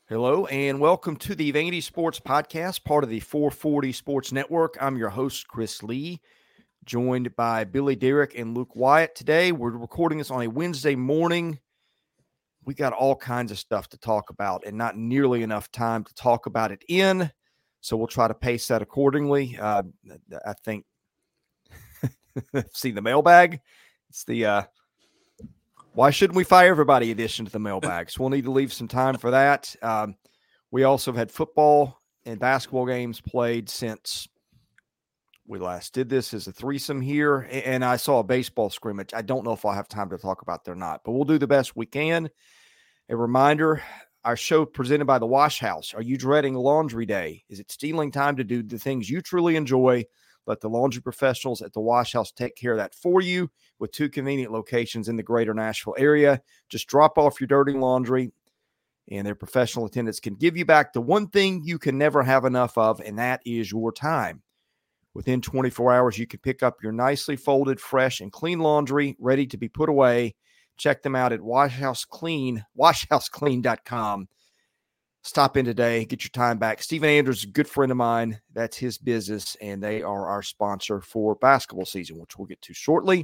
Hello and welcome to the Vandy Sports Podcast, part of the 440 Sports Network. I'm your host, Chris Lee, joined by Billy Derrick and Luke Wyatt. Today, we're recording this on a Wednesday morning. We got all kinds of stuff to talk about and not nearly enough time to talk about it in, so we'll try to pace that accordingly. I think, see the mailbag? It's the why shouldn't we fire everybody edition to the mailbag? So we'll need to leave some time for that. We also have had football and basketball games played since we last did this as a threesome here. And I saw a baseball scrimmage. I don't know if I'll have time to talk about that or not, but we'll do the best we can. A reminder, our show presented by The Wash House. Are you dreading laundry day? Is it stealing time to do the things you truly enjoy? Let the laundry professionals at The Wash House take care of that for you with 2 convenient locations in the greater Nashville area. Just drop off your dirty laundry, and their professional attendants can give you back the one thing you can never have enough of, and that is your time. Within 24 hours, you can pick up your nicely folded, fresh, and clean laundry ready to be put away. Check them out at washhouseclean.com. Stop in today, get your time back. Stephen Andrews is a good friend of mine. That's his business, and they are our sponsor for basketball season, which we'll get to shortly.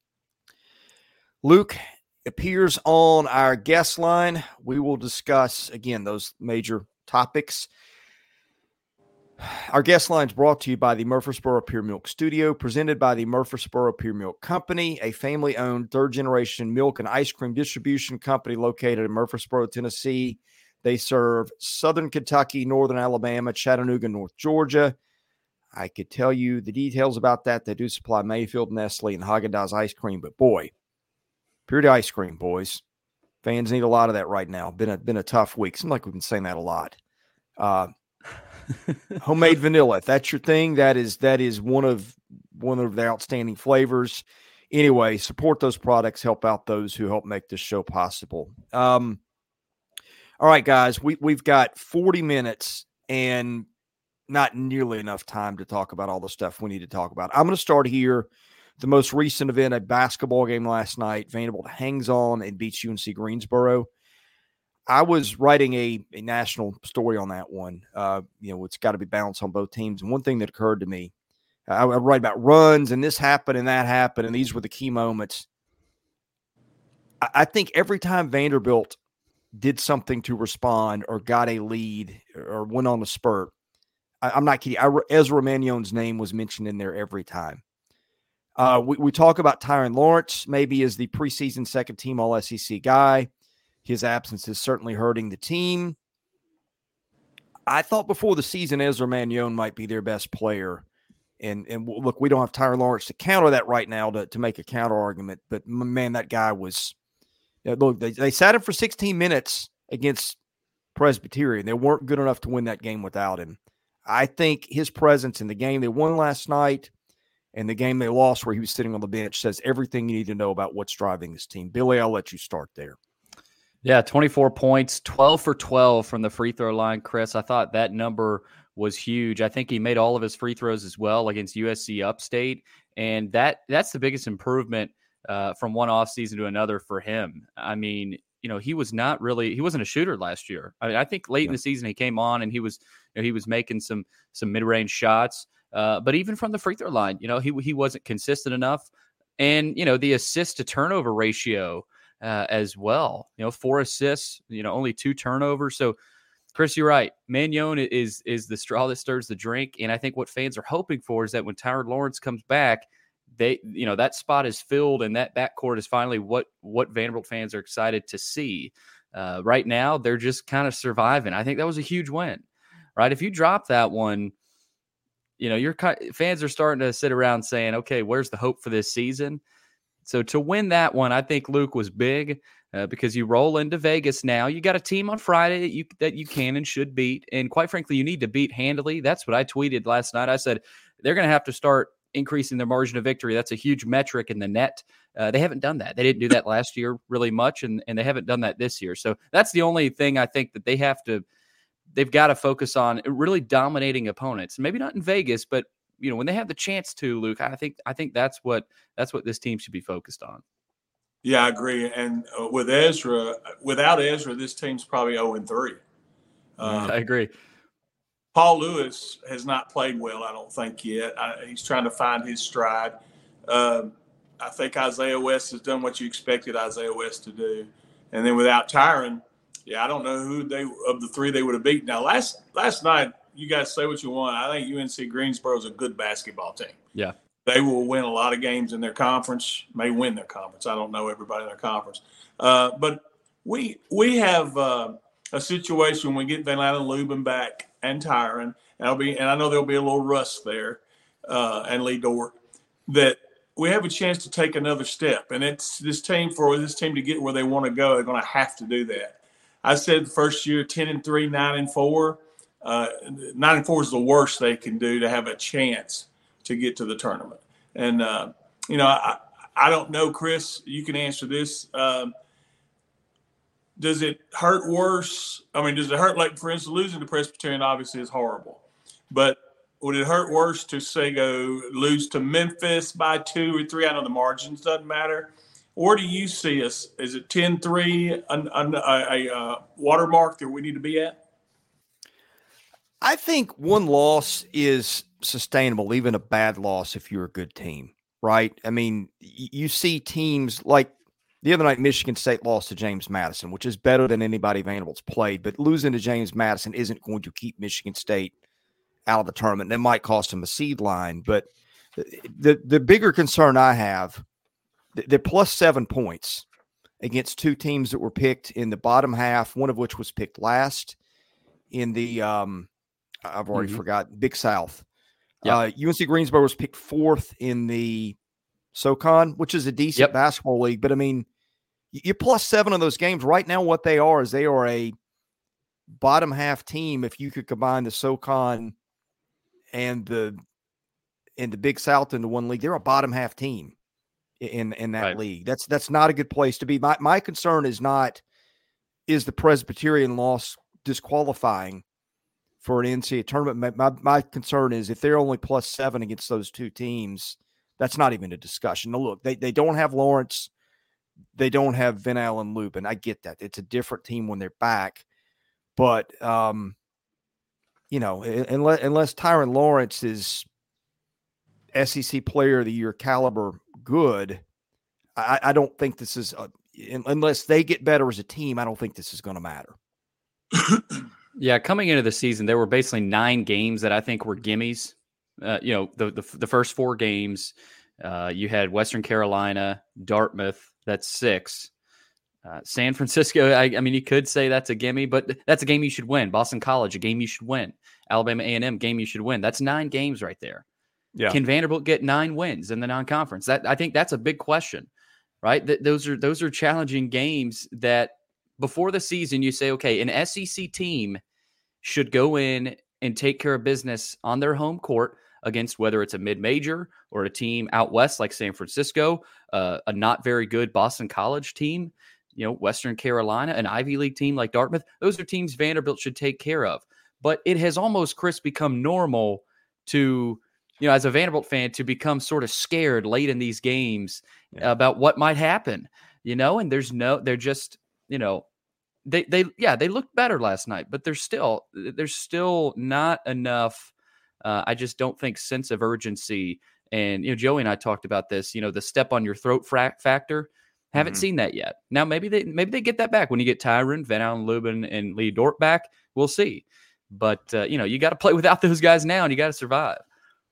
Luke appears on our guest line. We will discuss, again, those major topics. Our guest line is brought to you by the Murfreesboro Pure Milk Studio, presented by the Murfreesboro Pure Milk Company, a family-owned third-generation milk and ice cream distribution company located in Murfreesboro, Tennessee. They serve Southern Kentucky, Northern Alabama, Chattanooga, North Georgia. I could tell you the details about that. They do supply Mayfield, Nestle, and Haagen-Dazs ice cream, but boy, purity ice cream, boys. Fans need a lot of that right now. Been a tough week. Seems like we've been saying that a lot. Homemade vanilla, if that's your thing, that is one of the outstanding flavors. Anyway, support those products, help out those who help make this show possible. All right, guys, we've got 40 minutes and not nearly enough time to talk about all the stuff we need to talk about. I'm going to start here. The most recent event, a basketball game last night. Vanderbilt hangs on and beats UNC Greensboro. I was writing a national story on that one. It's got to be balanced on both teams. And one thing that occurred to me, I write about runs and this happened and that happened, and these were the key moments. I think every time Vanderbilt did something to respond or got a lead or went on a spurt, I'm not kidding. Ezra Mannion's name was mentioned in there every time. We talk about Tyron Lawrence maybe as the preseason second-team All-SEC guy. His absence is certainly hurting the team. I thought before the season Ezra Mannion might be their best player. And look, we don't have Tyron Lawrence to counter that right now to make a counter argument. But, man, that guy was look, they sat him for 16 minutes against Presbyterian. They weren't good enough to win that game without him. I think his presence in the game they won last night and the game they lost where he was sitting on the bench says everything you need to know about what's driving this team. Billy, I'll let you start there. Yeah, 24 points, 12 for 12 from the free throw line, Chris. I thought that number was huge. I think he made all of his free throws as well against USC Upstate, and that's the biggest improvement from one offseason to another for him. I mean, he wasn't a shooter last year. I think late in the season he came on and he was making some mid-range shots. But even from the free throw line, he wasn't consistent enough. And, the assist to turnover ratio as well, 4 assists, only 2 turnovers. So Chris, you're right. Mannion is the straw that stirs the drink. And I think what fans are hoping for is that when Tyron Lawrence comes back, that spot is filled and that backcourt is finally what Vanderbilt fans are excited to see. Right now, they're just kind of surviving. I think that was a huge win, right? If you drop that one, your fans are starting to sit around saying, okay, where's the hope for this season? So to win that one, I think Luke was big because you roll into Vegas now. You got a team on Friday that you can and should beat. And quite frankly, you need to beat handily. That's what I tweeted last night. I said, they're going to have to start increasing their margin of victory. That's a huge metric in the net. They haven't done that. They didn't do that last year really much, and they haven't done that this year. So that's the only thing I think that they've got to focus on, really dominating opponents. Maybe not in Vegas, but when they have the chance to, Luke, I think that's what this team should be focused on. Yeah, I agree. And without Ezra, this team's probably 0-3. I agree. Paul Lewis has not played well, I don't think, yet. He's trying to find his stride. I think Isaiah West has done what you expected Isaiah West to do. And then without Tyron, I don't know who of the three they would have beaten. Now, last night, you guys say what you want. I think UNC Greensboro is a good basketball team. Yeah. They will win a lot of games in their conference, may win their conference. I don't know everybody in their conference. But we have a situation when we get Van Allen Lubin back and Tyron, and I know there'll be a little rust there, and Lee Dort, that we have a chance to take another step. And it's this team to get where they want to go, they're going to have to do that. I said the first year, 10-3, 9-4. 9-4 is the worst they can do to have a chance to get to the tournament. And, I don't know, Chris, you can answer this. Does it hurt worse? I mean, does it hurt, like, for instance, losing to Presbyterian obviously is horrible. But would it hurt worse to, say, lose to Memphis by 2 or 3? I know the margins doesn't matter. Or do you see us? Is it 10-3 a watermark that we need to be at? I think one loss is sustainable, even a bad loss if you're a good team, right? I mean, you see teams like the other night, Michigan State lost to James Madison, which is better than anybody Vanderbilt's played, but losing to James Madison isn't going to keep Michigan State out of the tournament. It might cost them a seed line, but the bigger concern I have, they're plus 7 points against two teams that were picked in the bottom half, one of which was picked last in the I've already forgot, Big South. Yep. UNC Greensboro was picked 4th in the SoCon, which is a decent basketball league. But, I mean, you're plus 7 on those games. Right now what they are is they are a bottom half team if you could combine the SoCon and the Big South into one league. They're a bottom half team in that league. That's not a good place to be. My concern is the Presbyterian loss disqualifying for an NCAA tournament. My concern is if they're only plus 7 against those two teams, that's not even a discussion. Now, look, they don't have Lawrence. They don't have Van Allen Lubin. I get that. It's a different team when they're back. But, unless Tyron Lawrence is SEC Player of the Year caliber good, I don't think this is unless they get better as a team, I don't think this is going to matter. Yeah, coming into the season, there were basically 9 games that I think were gimmies. The first 4 games, you had Western Carolina, Dartmouth, that's 6. San Francisco, I mean, you could say that's a gimme, but that's a game you should win. Boston College, a game you should win. Alabama A&M, game you should win. That's 9 games right there. Yeah. Can Vanderbilt get 9 wins in the non-conference? I think that's a big question, right? Those are challenging games that before the season you say, okay, an SEC team should go in and take care of business on their home court against whether it's a mid-major or a team out west like San Francisco, a not very good Boston College team, Western Carolina, an Ivy League team like Dartmouth. Those are teams Vanderbilt should take care of. But it has almost, Chris, become normal to, as a Vanderbilt fan, to become sort of scared late in these games about what might happen, and they're just, they looked better last night, but there's still not enough. I just don't think sense of urgency. And, Joey and I talked about this, the step on your throat factor. Haven't seen that yet. Now, maybe they get that back when you get Tyron, Van Allen Lubin, and Lee Dort back. We'll see. But, you got to play without those guys now, and you got to survive.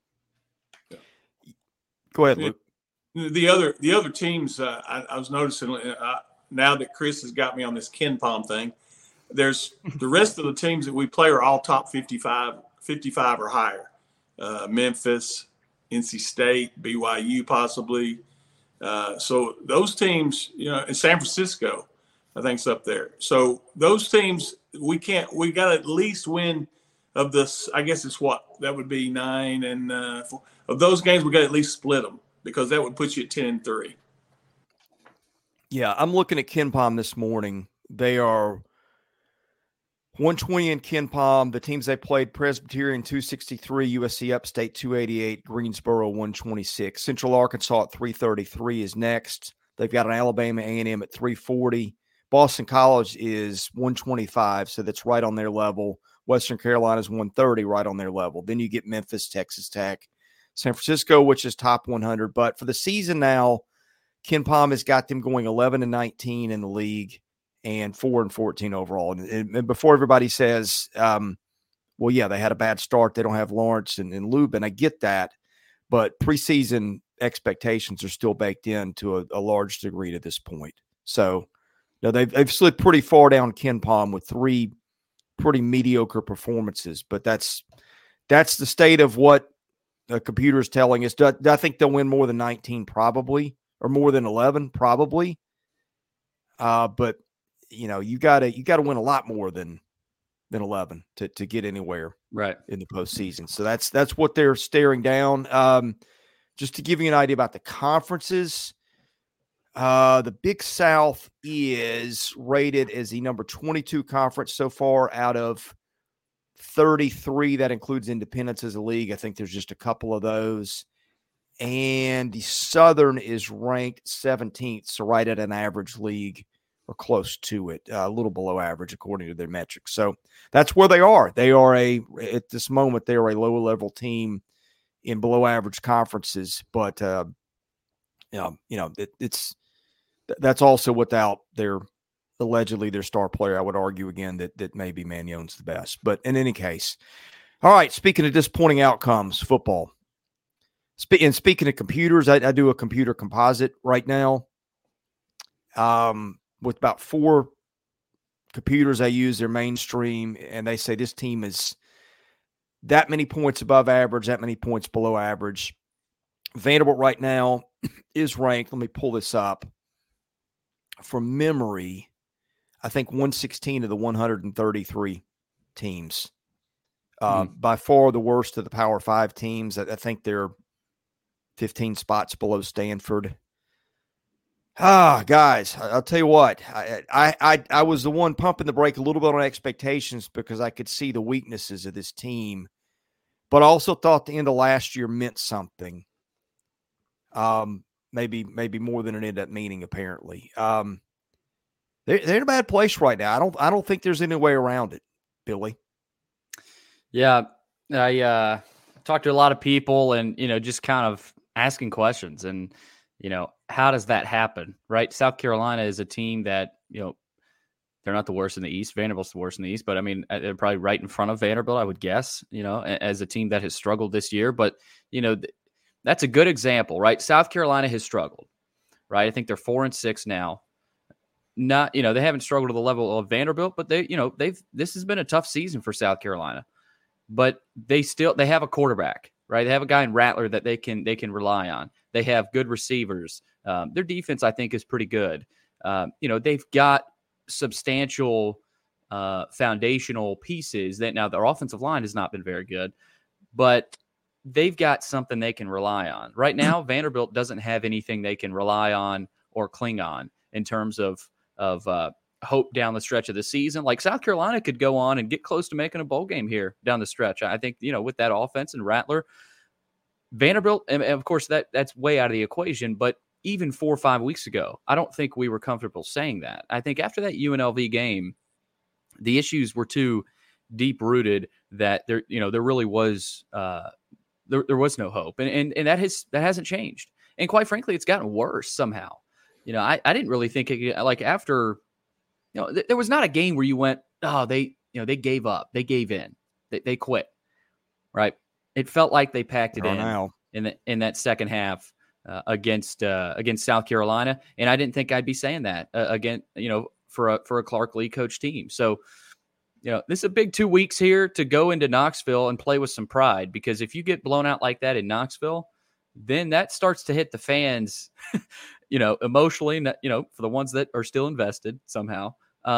Go ahead, Luke. The other teams, I was noticing now that Chris has got me on this KenPom thing, there's the rest of the teams that we play are all top 55 or higher. Memphis, NC State, BYU possibly. So those teams, and San Francisco, I think is up there. So those teams, we got to at least win of this. I guess it's that would be 9 and of those games, we got to at least split them because that would put you at 10-3. Yeah, I'm looking at KenPom this morning. They are 120 in KenPom. The teams they played: Presbyterian 263, USC Upstate 288, Greensboro 126. Central Arkansas at 333 is next. They've got an Alabama A&M at 340, Boston College is 125, so that's right on their level. Western Carolina is 130, right on their level. Then you get Memphis, Texas Tech, San Francisco, which is top 100. But for the season now, Ken Pom has got them going 11-19 in the league and 4-14 overall. And before everybody says, well, yeah, they had a bad start. They don't have Lawrence and Lubin. I get that. But preseason expectations are still baked in to a large degree to this point. So they've slid pretty far down Ken Pom with 3 pretty mediocre performances. But that's the state of what the computer is telling us. Do I think they'll win more than 19? Probably. Or more than 11? Probably. But you gotta win a lot more than 11 to get anywhere right in the postseason. So that's what they're staring down. Just to give you an idea about the conferences, the Big South is rated as the number 22 conference so far out of 33. That includes independents as a league. I think there's just a couple of those. And the Southern is ranked 17th, so right at an average league or close to it, a little below average according to their metrics. So that's where they are. They are at this moment, they are a lower level team in below average conferences, but that's also without allegedly their star player. I would argue again that maybe Magnon's the best, but in any case, all right. Speaking of disappointing outcomes, football. Speaking of computers, I do a computer composite right now. With about 4 computers I use, they're mainstream, and they say this team is that many points above average, that many points below average. Vanderbilt right now is ranked, let me pull this up, from memory, I think 116 of the 133 teams. By far the worst of the Power 5 teams. I think they're 15 spots below Stanford. Guys, I'll tell you what, I was the one pumping the brake a little bit on expectations because I could see the weaknesses of this team, but I also thought the end of last year meant something. Maybe more than it ended up meaning, apparently. They're in a bad place right now. I don't think there's any way around it, Billy. Yeah. I talked to a lot of people and, just kind of asking questions and, how does that happen, right? South Carolina is a team that, they're not the worst in the East. Vanderbilt's the worst in the East, but I mean, they're probably right in front of Vanderbilt, I would guess, as a team that has struggled this year. But, that's a good example, right? South Carolina has struggled, right? I think they're 4-6 now. Not, they haven't struggled to the level of Vanderbilt, but this has been a tough season for South Carolina. But they have a quarterback, right? They have a guy in Rattler that they can rely on. They have good receivers. Their defense, I think, is pretty good. They've got substantial foundational pieces that now their offensive line has not been very good, but they've got something they can rely on. Right now, Vanderbilt doesn't have anything they can rely on or cling on in terms of hope down the stretch of the season. Like South Carolina could go on and get close to making a bowl game here down the stretch. I think, with that offense and Rattler, Vanderbilt, and of course that's way out of the equation, but even 4 or 5 weeks ago, I don't think we were comfortable saying that. I think after that UNLV game, the issues were too deep rooted that there really was there was no hope, and that hasn't changed. And quite frankly, it's gotten worse somehow. I didn't really think it, like after, there was not a game where you went, oh, they gave up, they gave in, they quit, right? It felt like they packed it in that second half against South Carolina, and I didn't think I'd be saying that again, for a Clark Lee coach team. So, this is a big 2 weeks here to go into Knoxville and play with some pride, because if you get blown out like that in Knoxville, then that starts to hit the fans, emotionally, for the ones that are still invested somehow,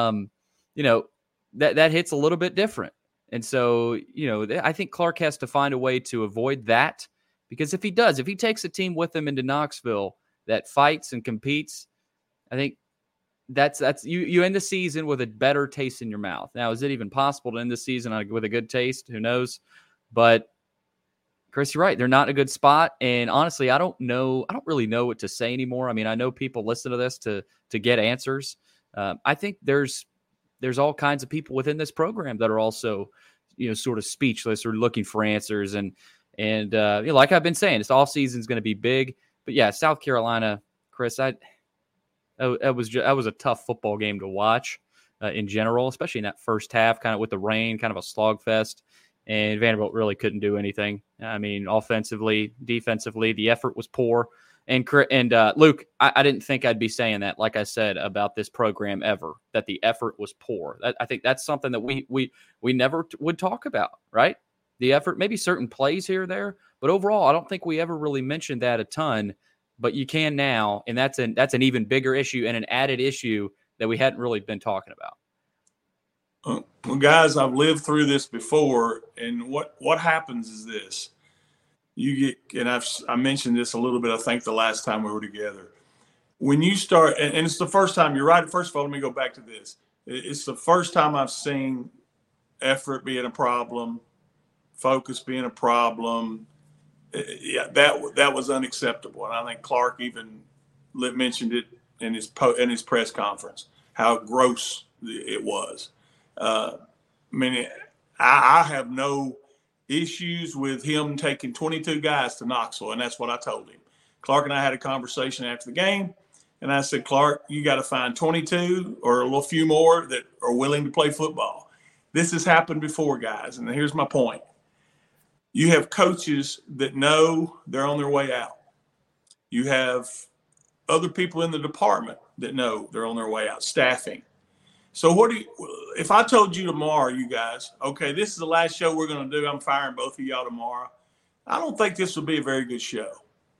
that hits a little bit different. And so, I think Clark has to find a way to avoid that, because if he takes a team with him into Knoxville that fights and competes, I think that's you end the season with a better taste in your mouth. Now, is it even possible to end the season with a good taste? Who knows? But Chris, you're right. They're not in a good spot. And honestly, I don't really know what to say anymore. I mean, I know people listen to this to get answers. I think there's all kinds of people within this program that are also, sort of speechless or looking for answers. And like I've been saying, this offseason is going to be big. But yeah, South Carolina, Chris, that was a tough football game to watch in general, especially in that first half, kind of with the rain, kind of a slogfest. And Vanderbilt really couldn't do anything. I mean, offensively, defensively, the effort was poor. And Luke, I didn't think I'd be saying that, like I said, about this program ever, that the effort was poor. I think that's something that we never would talk about, right? The effort, maybe certain plays here or there, but overall, I don't think we ever really mentioned that a ton. But you can now, and that's an even bigger issue and an added issue that we hadn't really been talking about. Well, guys, I've lived through this before, and what happens is this. You get, and I mentioned this a little bit, I think, the last time we were together. When you start, and it's the first time, you're right. First of all, let me go back to this. It's the first time I've seen effort being a problem, focus being a problem. Yeah, that was unacceptable. And I think Clark even mentioned it in his press conference, how gross it was. I mean, I have no issues with him taking 22 guys to Knoxville, and that's what I told him. Clark and I had a conversation after the game, and I said, Clark, you got to find 22 or a little few more that are willing to play football. This has happened before, guys, and here's my point. You have coaches that know they're on their way out. You have other people in the department that know they're on their way out, staffing. So if I told you tomorrow, you guys, okay, this is the last show we're going to do, I'm firing both of y'all tomorrow, I don't think this will be a very good show.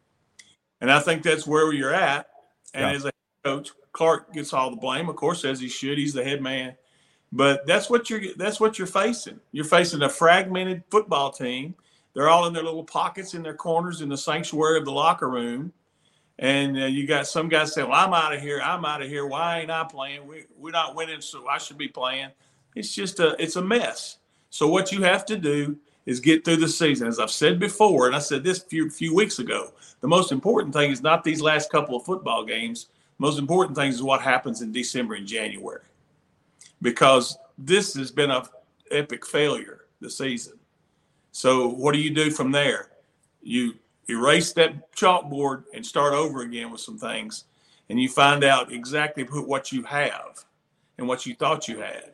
And I think that's where you're at. And as a coach, Clark gets all the blame, of course, as he should. He's the head man. But that's what you're facing. You're facing a fragmented football team. They're all in their little pockets in their corners in the sanctuary of the locker room. And you got some guys saying, well, I'm out of here. Why ain't I playing? We're not winning, so I should be playing. It's just it's a mess. So what you have to do is get through the season. As I've said before, and I said this a few weeks ago, the most important thing is not these last couple of football games. The most important thing is what happens in December and January. Because this has been an epic failure this season. So what do you do from there? You erase that chalkboard and start over again with some things, and you find out exactly what you have and what you thought you had.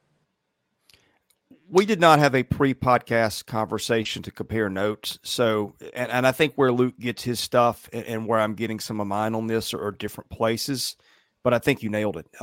We did not have a pre-podcast conversation to compare notes. So, and I think where Luke gets his stuff and where I'm getting some of mine on this are different places, but I think you nailed it.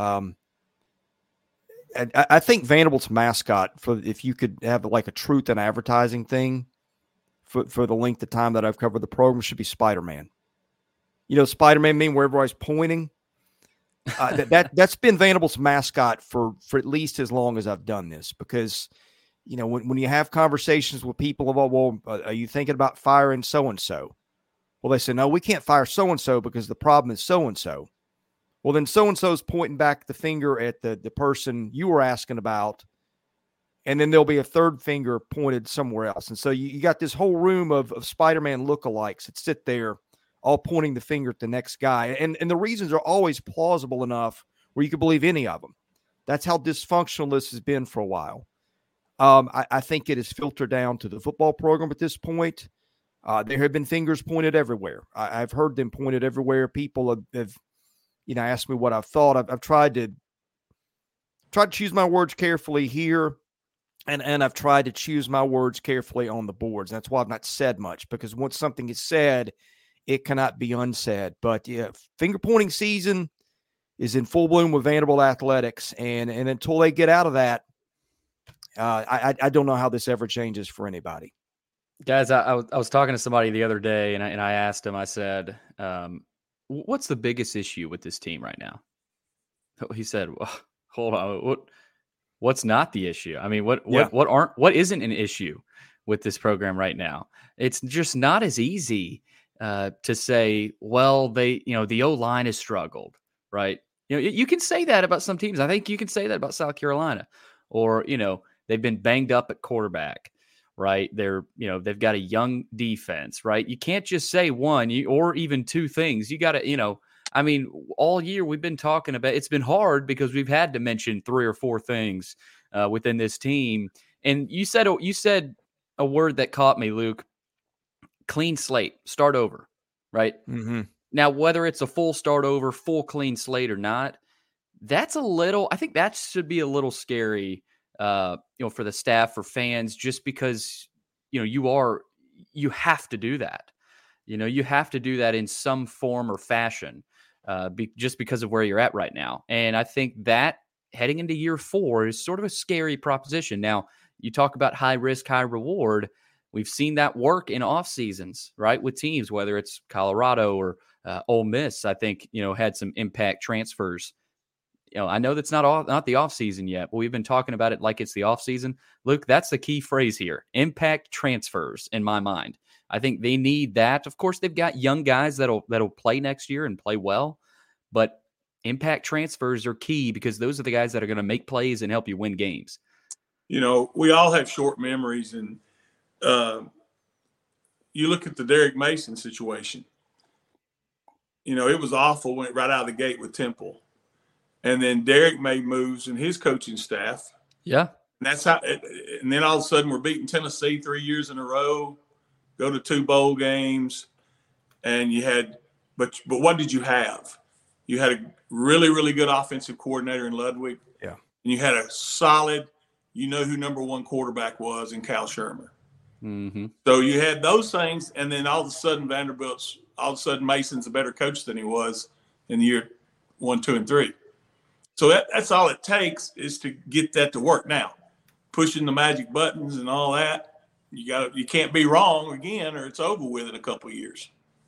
I think Vanderbilt's mascot, if you could have like a truth and advertising thing for the length of time that I've covered the program, should be Spider-Man. You know, Spider-Man mean where everybody's pointing. That's been Vanderbilt's mascot for at least as long as I've done this, because, you know, when you have conversations with people about, well, are you thinking about firing so-and-so? Well, they say, no, we can't fire so-and-so because the problem is so-and-so. Well, then so-and-so is pointing back the finger at the person you were asking about, and then there'll be a third finger pointed somewhere else. And so you got this whole room of Spider-Man lookalikes that sit there all pointing the finger at the next guy. And the reasons are always plausible enough where you can believe any of them. That's how dysfunctional this has been for a while. I think it has filtered down to the football program at this point. There have been fingers pointed everywhere. I've heard them pointed everywhere. People have asked me what I've thought. I've tried to choose my words carefully here, and I've tried to choose my words carefully on the boards. That's why I've not said much, because once something is said, it cannot be unsaid. But yeah, finger pointing season is in full bloom with Vanderbilt athletics, and until they get out of that, I don't know how this ever changes for anybody. Guys, I was talking to somebody the other day, and I asked him. I said, what's the biggest issue with this team right now? He said, well, hold on. What's not the issue? I mean, what isn't an issue with this program right now? It's just not as easy to say, well, the O-line has struggled, right? You can say that about some teams. I think you can say that about South Carolina, or, they've been banged up at quarterback, right? They've got a young defense, right? You can't just say one or even two things. You got to, I mean, all year we've been talking about, it's been hard because we've had to mention 3 or 4 things within this team. And you said a word that caught me, Luke. Clean slate, start over, right? Mm-hmm. Now, whether it's a full start over, full clean slate or not, I think that should be a little scary, for the staff, for fans, just because, you have to do that. You have to do that in some form or fashion, just because of where you're at right now. And I think that heading into year 4 is sort of a scary proposition. Now, you talk about high risk, high reward. We've seen that work in off seasons, right? With teams, whether it's Colorado or Ole Miss, I think, had some impact transfers. I know that's not the off season yet, but we've been talking about it like it's the off season. Luke, that's the key phrase here. Impact transfers in my mind. I think they need that. Of course, they've got young guys that'll play next year and play well, but impact transfers are key because those are the guys that are going to make plays and help you win games. We all have short memories, and you look at the Derek Mason situation. It was awful, went right out of the gate with Temple. And then Derek made moves in his coaching staff. Yeah. And that's how – and then all of a sudden we're beating Tennessee 3 years in a row, go to 2 bowl games, and you had – but what did you have? You had a really, really good offensive coordinator in Ludwig. Yeah. And you had a solid – who number 1 quarterback was in Cal Shermer. Mm-hmm. So you had those things, and then all of a sudden Mason's a better coach than he was in the year 1, 2, and 3. So that's all it takes is to get that to work. Now, pushing the magic buttons and all that, you can't be wrong again, or it's over with in a couple of years.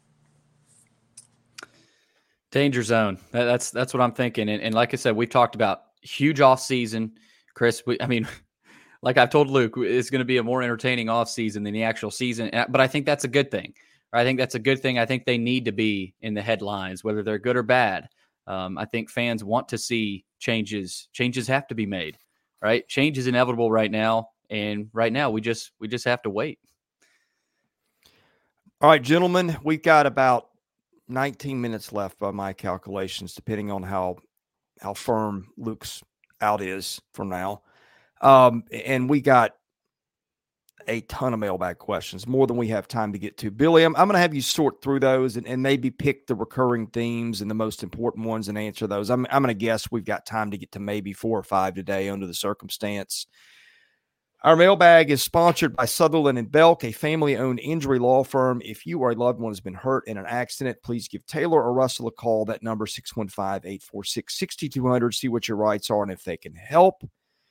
Danger zone. That's what I'm thinking. And like I said, we've talked about huge off season, Chris. Like I've told Luke, it's going to be a more entertaining offseason than the actual season. But I think that's a good thing. I think that's a good thing. I think they need to be in the headlines, whether they're good or bad. I think fans want to see changes. Changes have to be made, right? Change is inevitable right now. And right now we just have to wait. All right, gentlemen, we've got about 19 minutes left by my calculations, depending on how firm Luke's out is from now. And we got a ton of mailbag questions, more than we have time to get to. Billy, I'm going to have you sort through those and maybe pick the recurring themes and the most important ones and answer those. I'm going to guess we've got time to get to maybe 4 or 5 today under the circumstance. Our mailbag is sponsored by Sutherland and Belk, a family-owned injury law firm. If you or a loved one has been hurt in an accident, please give Taylor or Russell a call. That number 615-846-6200. See what your rights are and if they can help.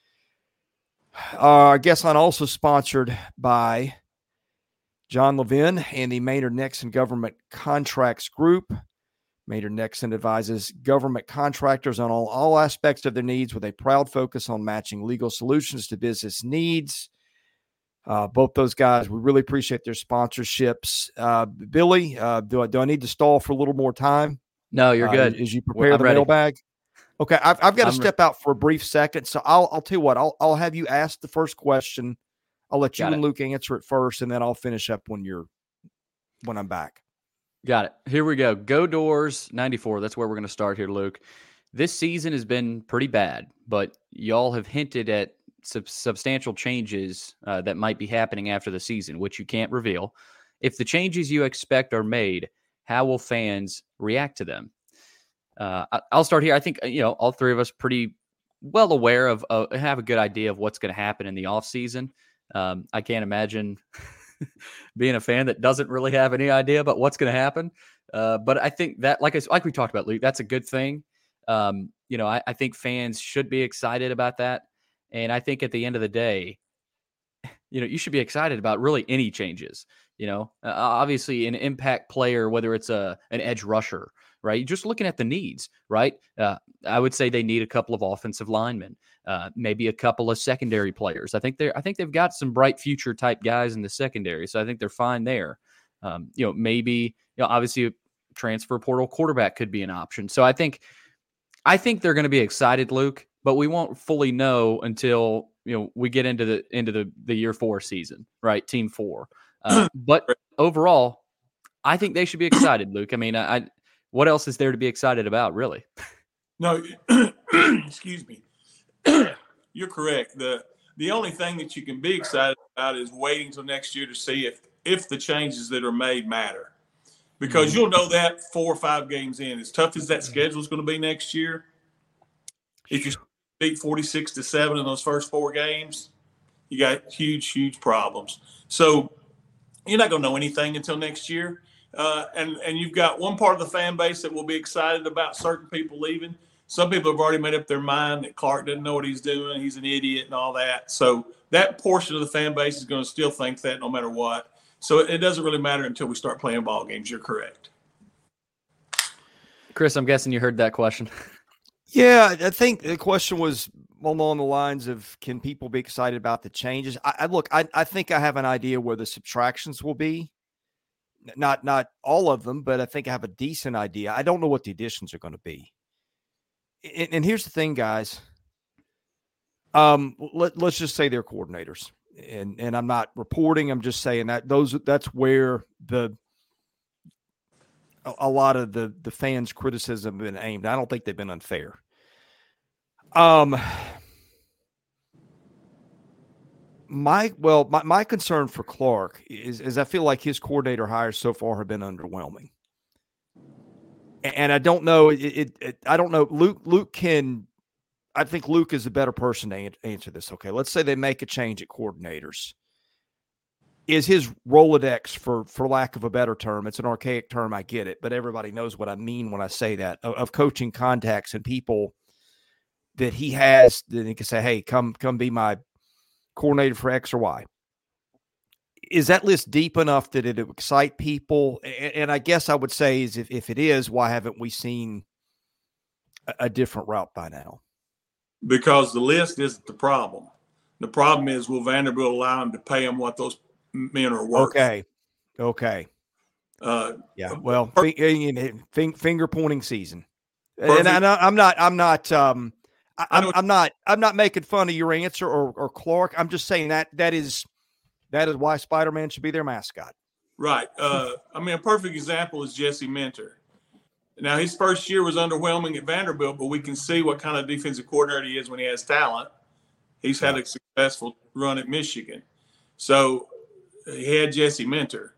Our guest line also sponsored by John Levin and the Maynard Nexen Government Contracts Group. Maynard Nexen advises government contractors on all aspects of their needs with a proud focus on matching legal solutions to business needs. Both those guys, we really appreciate their sponsorships. Billy, do I need to stall for a little more time? No, you're good. As you prepare the mailbag? Okay, I've got to step out for a brief second, so I'll tell you what. I'll have you ask the first question. I'll let you and Luke answer it first, and then I'll finish up when I'm back. Got it. Here we go. Go Doors 94. That's where we're going to start here, Luke. This season has been pretty bad, but y'all have hinted at substantial changes that might be happening after the season, which you can't reveal. If the changes you expect are made, how will fans react to them? I'll start here. I think, all three of us pretty well aware of have a good idea of what's going to happen in the offseason. I can't imagine being a fan that doesn't really have any idea about what's going to happen. But I think that, like we talked about, Luke, that's a good thing. I think fans should be excited about that. And I think at the end of the day, you should be excited about really any changes. Obviously an impact player, whether it's an edge rusher, right? You're just looking at the needs, right? I would say they need a couple of offensive linemen, maybe a couple of secondary players. I think they've got some bright future type guys in the secondary, so I think they're fine there. Maybe obviously a transfer portal quarterback could be an option. So I think they're going to be excited, Luke, but we won't fully know until we get into the year 4 season, right? Team 4. But overall, I think they should be excited, Luke. I mean, what else is there to be excited about, really? No, excuse me. You're correct. The only thing that you can be excited about is waiting till next year to see if the changes that are made matter. Because you'll know that 4 or 5 games in. As tough as that schedule is going to be next year, if you beat 46-7 in those first 4 games, you got huge problems. So you're not going to know anything until next year. And you've got one part of the fan base that will be excited about certain people leaving. Some people have already made up their mind that Clark doesn't know what he's doing. He's an idiot and all that. So that portion of the fan base is going to still think that no matter what. So it doesn't really matter until we start playing ball games. You're correct. Chris, I'm guessing you heard that question. Yeah, I think the question was along the lines of, can people be excited about the changes? I think I have an idea where the subtractions will be. Not all of them, but I think I have a decent idea. I don't know what the additions are going to be. And here's the thing, guys. Let's just say they're coordinators. And I'm not reporting. I'm just saying that's where a lot of the fans' criticism have been aimed. I don't think they've been unfair. My concern for Clark is I feel like his coordinator hires so far have been underwhelming. And I don't know. I don't know. I think Luke is a better person to answer this. Okay, let's say they make a change at coordinators. Is his Rolodex, for lack of a better term, it's an archaic term, I get it, but everybody knows what I mean when I say that, of coaching contacts and people that he has, that he can say, hey, come be my coordinator for X or Y. Is that list deep enough that it would excite people? And I guess I would say is if it is, why haven't we seen a different route by now? Because the list isn't the problem. The problem is, will Vanderbilt allow him to pay them what those men are worth? Okay. Yeah. Well, finger pointing season, and I'm not making fun of your answer or Clark. I'm just saying that is why Spider-Man should be their mascot. Right. A perfect example is Jesse Minter. Now, his first year was underwhelming at Vanderbilt, but we can see what kind of defensive coordinator he is when he has talent. He's had a successful run at Michigan. So he had Jesse Minter.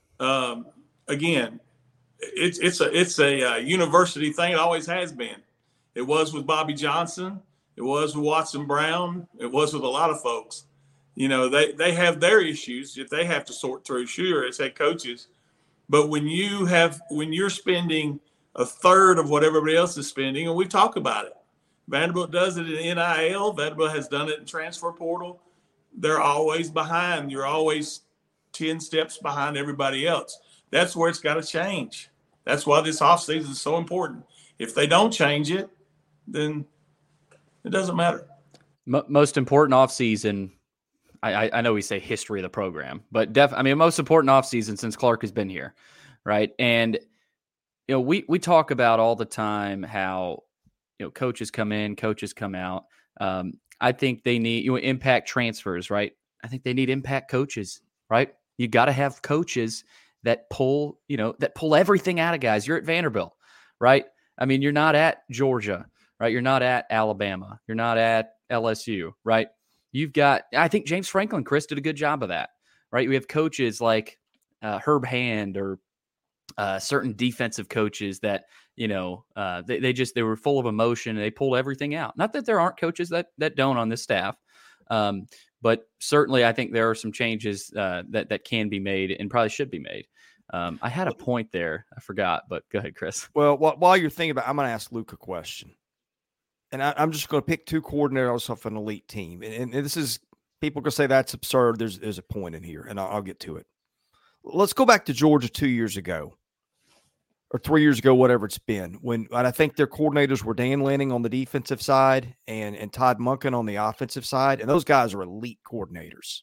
Again, it's a university thing. It always has been. It was with Bobby Johnson. It was with Watson Brown. It was with a lot of folks. You know, they have their issues that they have to sort through, sure, as head coaches. But when you're spending a third of what everybody else is spending, and we talk about it. Vanderbilt does it in NIL. Vanderbilt has done it in transfer portal. They're always behind. You're always 10 steps behind everybody else. That's where it's got to change. That's why this offseason is so important. If they don't change it, then it doesn't matter. Most important offseason, I know we say history of the program, but most important offseason since Clark has been here, right? And you know, we talk about all the time how, you know, coaches come in, coaches come out. I think they need impact transfers, right? I think they need impact coaches, right? You got to have coaches that pull everything out of guys. You're at Vanderbilt, right? I mean, you're not at Georgia, right? You're not at Alabama. You're not at LSU, right? I think James Franklin, Chris, did a good job of that, right? We have coaches like Herb Hand or certain defensive coaches that, you know, they were full of emotion and they pulled everything out. Not that there aren't coaches that don't on this staff, but certainly I think there are some changes that can be made and probably should be made. I had a point there. I forgot, but go ahead, Chris. Well, while you're thinking about it, I'm going to ask Luke a question. And I'm just going to pick 2 coordinators off an elite team. And this is, people can say that's absurd. There's a point in here, and I'll get to it. Let's go back to Georgia 2 years ago or 3 years ago, whatever it's been, when I think their coordinators were Dan Lanning on the defensive side and Todd Monken on the offensive side. And those guys are elite coordinators.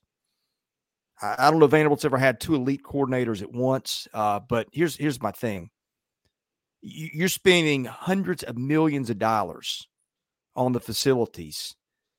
I don't know if Vanderbilt's ever had 2 elite coordinators at once, but here's my thing. You're spending hundreds of millions of dollars on the facilities.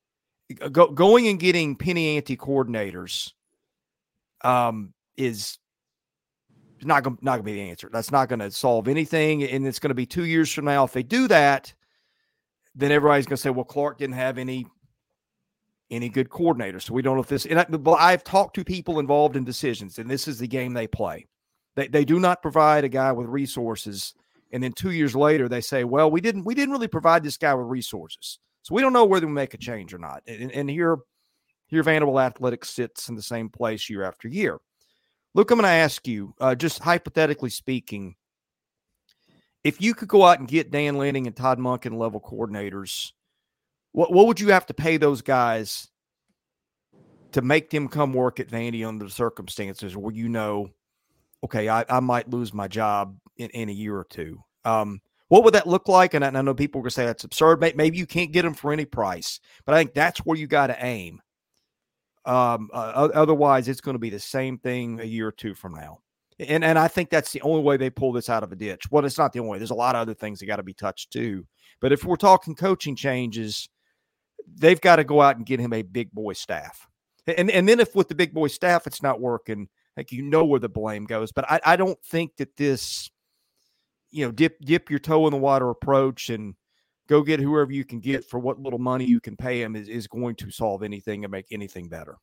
Going and getting penny ante coordinators is It's not going to be the answer. That's not going to solve anything, and it's going to be 2 years from now. If they do that, then everybody's going to say, well, Clark didn't have any good coordinators, so we don't know if this. But I've talked to people involved in decisions, and this is the game they play. They do not provide a guy with resources, and then 2 years later they say, well, we didn't really provide this guy with resources, so we don't know whether we make a change or not. And here Vanderbilt Athletics sits in the same place year after year. Luke, I'm going to ask you, just hypothetically speaking, if you could go out and get Dan Lanning and Todd Monken level coordinators, what would you have to pay those guys to make them come work at Vandy under the circumstances where you know, okay, I might lose my job in a year or two? What would that look like? And I know people are going to say that's absurd. Maybe you can't get them for any price, but I think that's where you got to aim. Otherwise, it's going to be the same thing a year or two from now. And I think that's the only way they pull this out of a ditch. Well, it's not the only way. There's a lot of other things that got to be touched too. But if we're talking coaching changes, they've got to go out and get him a big boy staff. And then if with the big boy staff it's not working, like you know where the blame goes. But I don't think that this, dip your toe in the water approach and go get whoever you can get for what little money you can pay him is going to solve anything and make anything better.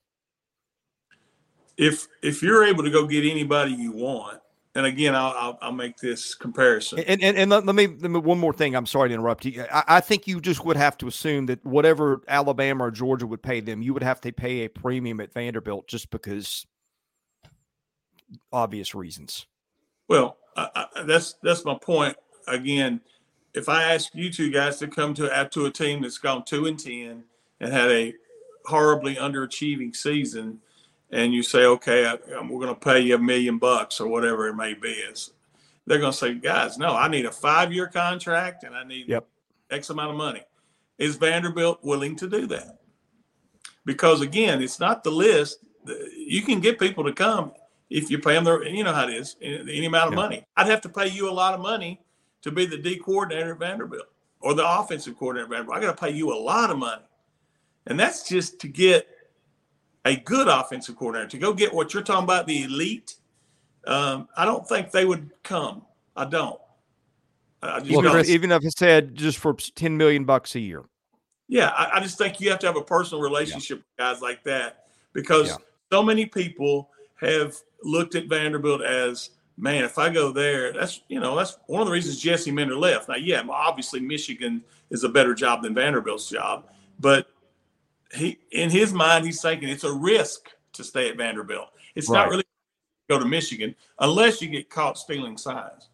If you're able to go get anybody you want, and again, I'll make this comparison. And let me one more thing. I'm sorry to interrupt you. I think you just would have to assume that whatever Alabama or Georgia would pay them, you would have to pay a premium at Vanderbilt just because obvious reasons. Well, that's my point. Again, if I ask you two guys to come to a team that's gone 2-10 and had a horribly underachieving season, and you say, okay, we're going to pay you $1 million or whatever it may be, they're going to say, guys, no, I need a 5-year contract and I need X amount of money. Is Vanderbilt willing to do that? Because again, it's not the list. You can get people to come if you pay them you know how it is, any amount of money. I'd have to pay you a lot of money to be the D coordinator at Vanderbilt or the offensive coordinator at Vanderbilt. I got to pay you a lot of money. And that's just to get a good offensive coordinator, to go get what you're talking about, the elite. I don't think they would come. I don't. Chris, even if it said just for $10 million a year. Yeah, I just think you have to have a personal relationship with guys like that, because so many people have looked at Vanderbilt as, man, if I go there, that's one of the reasons Jesse Minter left. Now, obviously Michigan is a better job than Vanderbilt's job, but in his mind, he's thinking it's a risk to stay at Vanderbilt. It's not really go to Michigan unless you get caught stealing signs.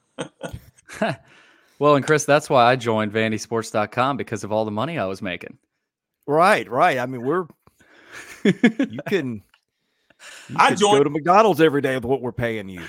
Well, and Chris, that's why I joined VandySports.com, because of all the money I was making. Right. I mean, you can go to McDonald's every day with what we're paying you.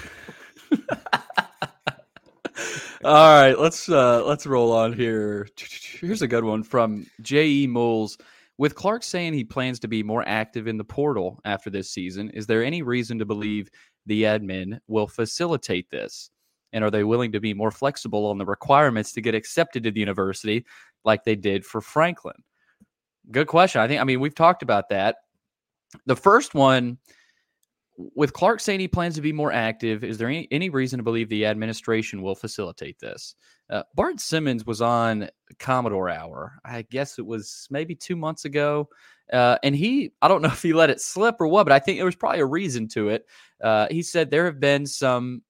All right, let's roll on here. Here's a good one from J.E. Moles. With Clark saying he plans to be more active in the portal after this season, is there any reason to believe the admin will facilitate this? And are they willing to be more flexible on the requirements to get accepted to the university like they did for Franklin? Good question. I mean, we've talked about that. The first one, with Clark saying he plans to be more active, is there any reason to believe the administration will facilitate this? Bart Simmons was on Commodore Hour. I guess it was maybe 2 months ago. And I don't know if he let it slip or what, but I think there was probably a reason to it. He said there have been some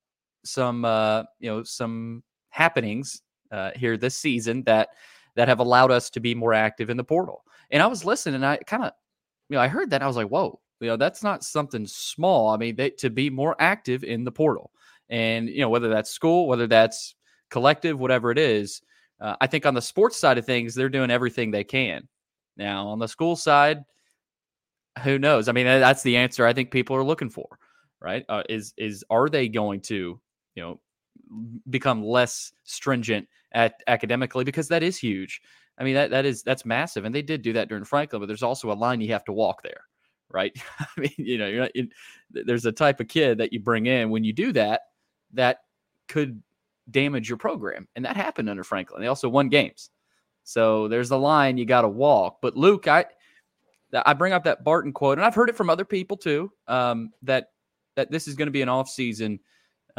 happenings here this season that have allowed us to be more active in the portal. And I was listening, and I kind of, I heard that, and I was like, whoa, that's not something small. I mean, to be more active in the portal, and whether that's school, whether that's collective, whatever it is, I think on the sports side of things, they're doing everything they can. Now, on the school side, who knows? I mean, that's the answer I think people are looking for, right? Are they going to, become less stringent academically? Because that is huge. I mean, that's massive. And they did do that during Franklin, but there's also a line you have to walk there, right? I mean, you're not there's a type of kid that you bring in when you do that could damage your program. And that happened under Franklin. They also won games. So there's a line you got to walk. But Luke, I bring up that Barton quote, and I've heard it from other people too, that this is going to be an off season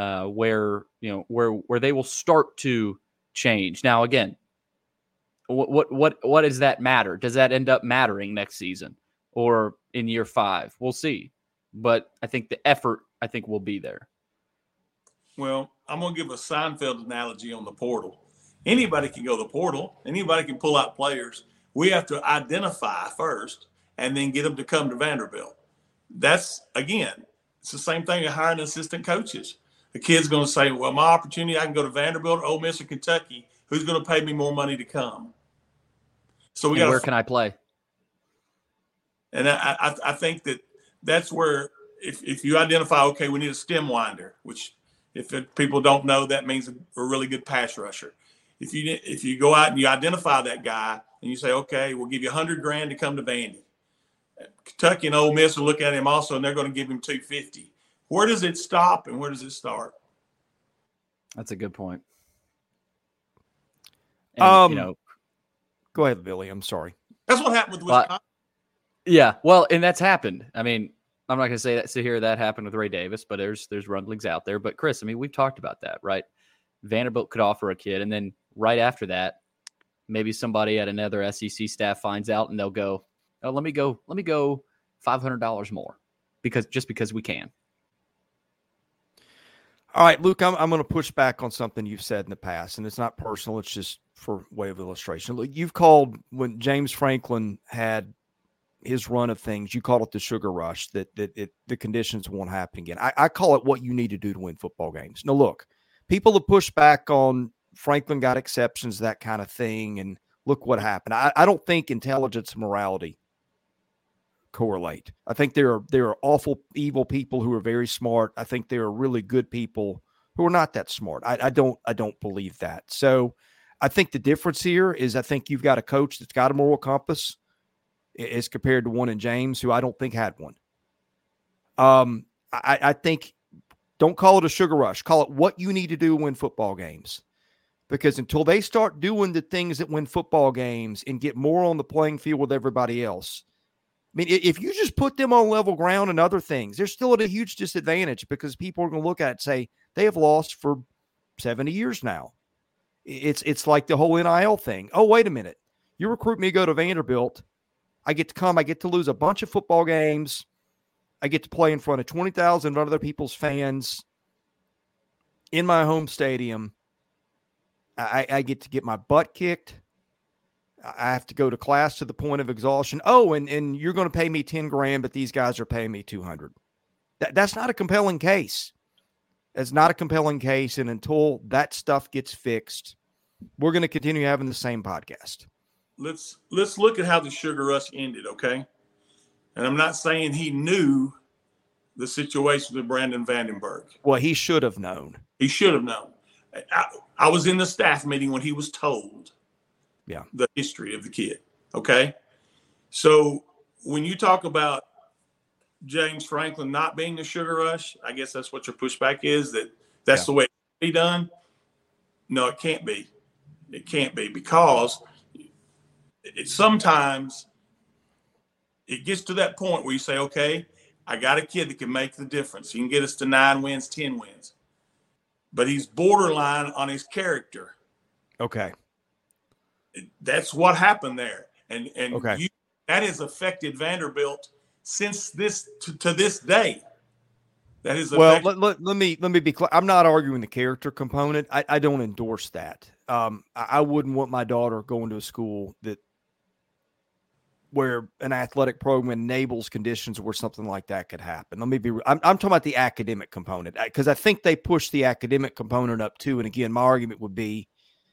where they will start to change. Now, again, what does that matter? Does that end up mattering next season or in year 5? We'll see. But I think the effort, will be there. Well, I'm going to give a Seinfeld analogy on the portal. Anybody can go to the portal. Anybody can pull out players. We have to identify first and then get them to come to Vanderbilt. That's, again, it's the same thing as hiring assistant coaches. The kid's going to say, well, my opportunity, I can go to Vanderbilt, Ole Miss, or Kentucky. Who's going to pay me more money to come? So where can I play? And I think that's where if you identify, okay, we need a stem winder, which if people don't know, that means a really good pass rusher. If you go out and you identify that guy and you say, okay, we'll give you $100,000 to come to Vandy. Kentucky and Ole Miss will look at him also, and they're going to give him $250,000. Where does it stop and where does it start? That's a good point. And, go ahead, Billy. I'm sorry. That's what happened with Wisconsin. Yeah, well, and that's happened. I mean, I'm not going to say that happened with Ray Davis, but there's rumblings out there. But Chris, I mean, we've talked about that, right? Vanderbilt could offer a kid, and then right after that, maybe somebody at another SEC staff finds out, and they'll go, "Oh, let me go $500 more because we can." All right, Luke, I'm going to push back on something you've said in the past, and it's not personal. It's just for way of illustration. Look, you've called when James Franklin had his run of things, you called it the sugar rush, that the conditions won't happen again. I call it what you need to do to win football games. Now, look, people have pushed back on Franklin got exceptions, that kind of thing, and look what happened. I don't think intelligence and morality correlate. I think there are awful, evil people who are very smart. I think there are really good people who are not that smart. I don't believe that. So I think the difference here is I think you've got a coach that's got a moral compass as compared to one in James, who I don't think had one. I think don't call it a sugar rush. Call it what you need to do to win football games. Because until they start doing the things that win football games and get more on the playing field with everybody else, I mean, if you just put them on level ground and other things, they're still at a huge disadvantage because people are going to look at it and say they have lost for 70 years now. It's like the whole NIL thing. Oh, wait a minute. You recruit me to go to Vanderbilt. I get to come. I get to lose a bunch of football games. I get to play in front of 20,000 other people's fans in my home stadium. I get to get my butt kicked. I have to go to class to the point of exhaustion. Oh, and you're going to pay me $10,000, but these guys are paying me $200,000. That's not a compelling case. It's not a compelling case. And until that stuff gets fixed, we're going to continue having the same podcast. Let's look at how the sugar rush ended, okay? And I'm not saying he knew the situation with Brandon Vandenberg. Well, he should have known. He should have known. I was in the staff meeting when he was told the history of the kid, okay? So when you talk about James Franklin not being a sugar rush, I guess that's what your pushback is, that's the way it can be done. No, it can't be. It can't be because sometimes it gets to that point where you say, okay, I got a kid that can make the difference. He can get us to 9 wins, 10 wins. But he's borderline on his character. Okay. That's what happened there. And okay. That has affected Vanderbilt since to this day. That is let me be clear. I'm not arguing the character component. I don't endorse that. I wouldn't want my daughter going to a school where an athletic program enables conditions where something like that could happen. I'm talking about the academic component because I think they push the academic component up too. And again, my argument would be,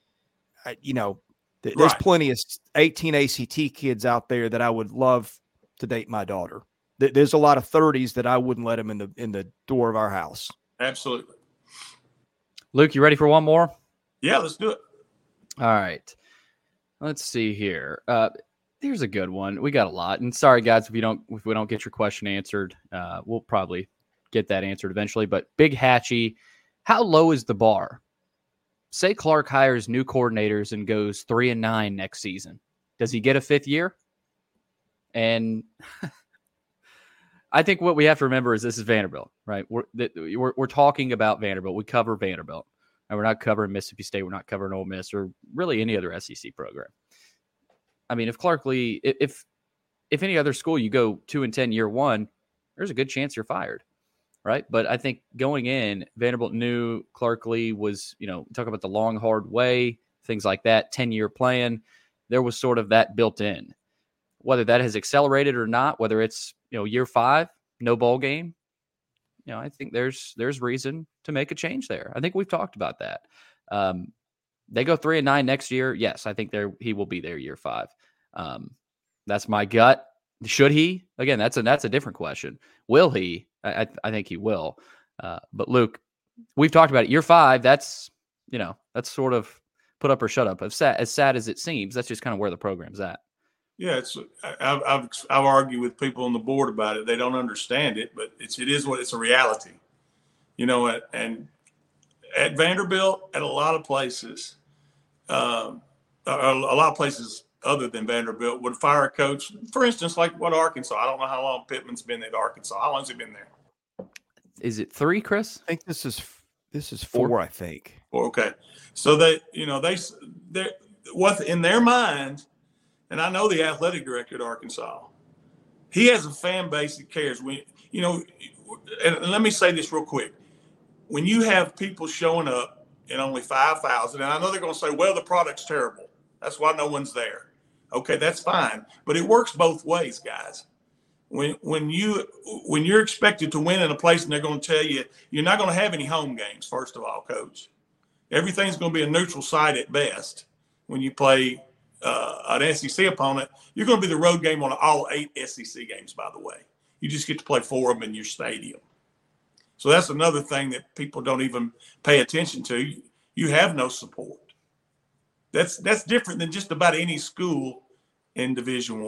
there's plenty of 18 ACT kids out there that I would love to date my daughter. There's a lot of 30s that I wouldn't let them in the door of our house. Absolutely. Luke, you ready for one more? Yeah, let's do it. All right. Let's see here. Here's a good one. We got a lot. And sorry, guys, if we don't get your question answered, we'll probably get that answered eventually. But Big Hatchie, how low is the bar? Say Clark hires new coordinators and goes 3-9 next season. Does he get a 5th year? And I think what we have to remember is this is Vanderbilt, right? We're talking about Vanderbilt. We cover Vanderbilt, and we're not covering Mississippi State. We're not covering Ole Miss or really any other SEC program. I mean, if Clark Lea, if any other school you go 2-10 year one, there's a good chance you're fired, right? But I think going in, Vanderbilt knew Clark Lea was, talk about the long, hard way, things like that, 10-year plan. There was sort of that built in. Whether that has accelerated or not, whether it's, year 5, no bowl game, I think there's reason to make a change there. I think we've talked about that. They go 3-9 next year. Yes, I think he will be there year 5. That's my gut. Should he? Again, that's a different question. Will he? I think he will. But Luke, we've talked about it. Year 5, that's sort of put up or shut up. As sad as it seems, that's just kind of where the program's at. Yeah, I've argued with people on the board about it. They don't understand it, but it is what it's a reality. And at Vanderbilt, at a lot of places, a lot of places other than Vanderbilt would fire a coach. For instance, like Arkansas. I don't know how long Pittman's been at Arkansas. How long has he been there? Is it 3, Chris? I think this is 4. I think. Okay, so they what's in their mind. And I know the athletic director at Arkansas. He has a fan base that cares. And let me say this real quick. When you have people showing up in only 5,000, and I know they're going to say, well, the product's terrible. That's why no one's there. Okay, that's fine. But it works both ways, guys. When you're expected to win in a place and they're going to tell you, you're not going to have any home games, first of all, coach. Everything's going to be a neutral site at best when you play an SEC opponent. You're going to be the road game on all 8 SEC games, by the way. You just get to play 4 of them in your stadium. So that's another thing that people don't even pay attention to. You have no support. That's different than just about any school in Division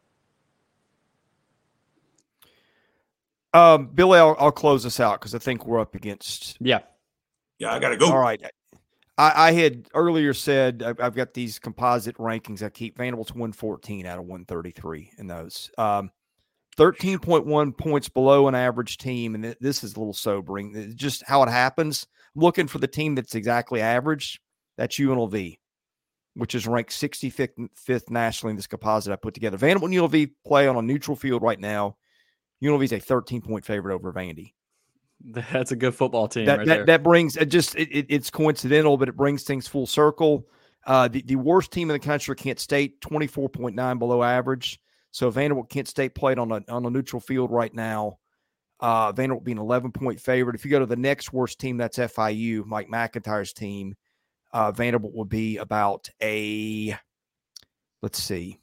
I. Billy, I'll close this out because I think we're up against. Yeah, I got to go. All right. I had earlier said I've got these composite rankings. I keep Vanderbilt's 114 out of 133 in those. 13.1 points below an average team, and this is a little sobering. It's just how it happens. I'm looking for the team that's exactly average. That's UNLV, which is ranked 65th nationally in this composite I put together. Vanderbilt and UNLV play on a neutral field right now. UNLV is a 13-point favorite over Vandy. That's a good football team. That brings it's coincidental, but it brings things full circle. The worst team in the country, Kent State, 24.9 below average. So Vanderbilt, Kent State played on a neutral field right now. Vanderbilt being 11-point favorite. If you go to the next worst team, that's FIU, Mike McIntyre's team. Vanderbilt will be about let's see.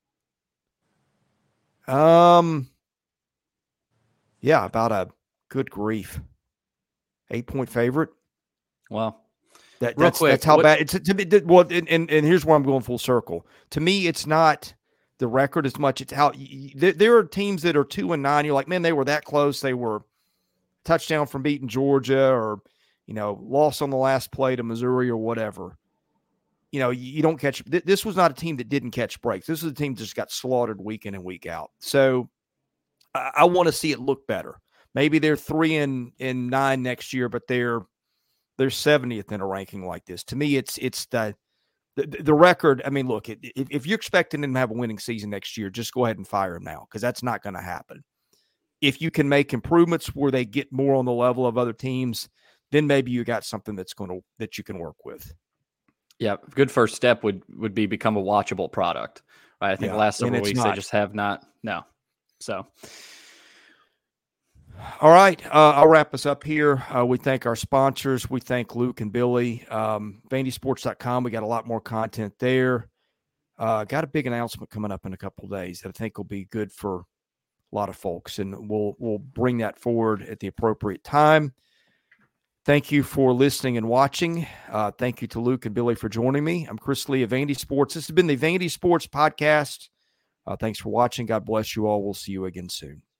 About a good grief. 8-point favorite. Wow. That's how bad it's to me. Well, and here's where I'm going full circle. To me, it's not the record as much. It's how there are teams that are 2-9. You're like, man, they were that close. They were touchdown from beating Georgia, or lost on the last play to Missouri or whatever. You don't catch. This was not a team that didn't catch breaks. This was a team that just got slaughtered week in and week out. So I want to see it look better. Maybe they're 3-9 next year, but they're 70th in a ranking like this. To me, it's the record. I mean, look, if you're expecting them to have a winning season next year, just go ahead and fire them now, because that's not going to happen. If you can make improvements where they get more on the level of other teams, then maybe you got something that you can work with. Yeah, good first step would be become a watchable product, right? I think the last several weeks they just have not. No, so. All right, I'll wrap us up here. We thank our sponsors. We thank Luke and Billy. VandySports.com. We got a lot more content there. Got a big announcement coming up in a couple of days that I think will be good for a lot of folks, and we'll bring that forward at the appropriate time. Thank you for listening and watching. Thank you to Luke and Billy for joining me. I'm Chris Lee of Vandy Sports. This has been the Vandy Sports Podcast. Thanks for watching. God bless you all. We'll see you again soon.